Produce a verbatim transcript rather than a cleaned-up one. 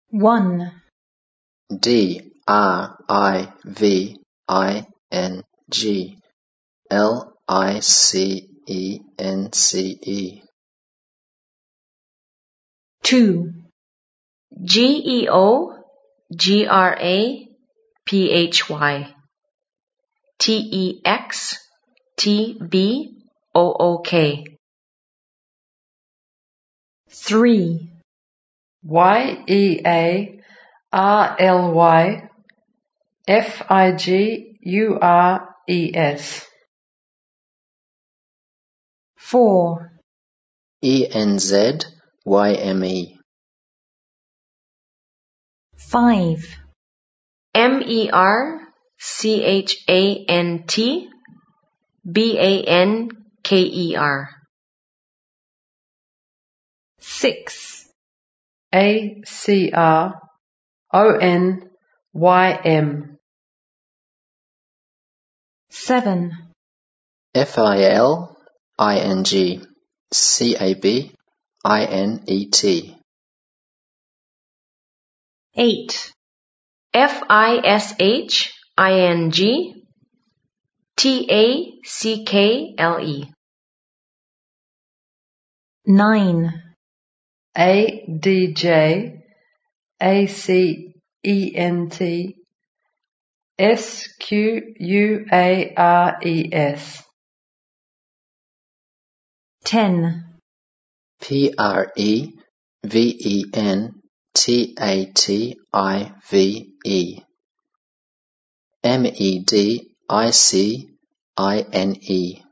One. D R I V I N G L I C E N C E. Two. G E O G R A P H Y T E X T B O O K. Three. Y E A R L Y F I G U R E S. Four. E N Z Y M E. Five. M E R C H A N T B A N K E R. Six. A C R O N Y M. Seven. F I L I N G C A B I N E T. Eight. F I S H I N G T A C K L E. Nine. A D J A C E N T S Q U A R E S. Ten. P R E V E N T A T I V E. M E D I C I N E.